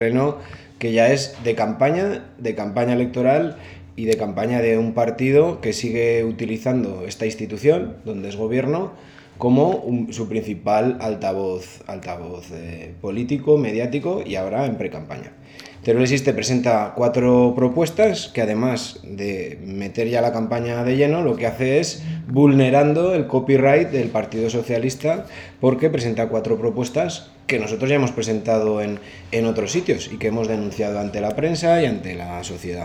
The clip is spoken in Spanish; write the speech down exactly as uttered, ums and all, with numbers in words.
terreno que ya es de campaña, de campaña electoral y de campaña de un partido que sigue utilizando esta institución, donde es gobierno, como un, su principal altavoz, altavoz eh, político, mediático y ahora en pre-campaña. Teruel Existe presenta cuatro propuestas que, además de meter ya la campaña de lleno, lo que hace es vulnerando el copyright del Partido Socialista, porque presenta cuatro propuestas que nosotros ya hemos presentado en, en otros sitios y que hemos denunciado ante la prensa y ante la sociedad.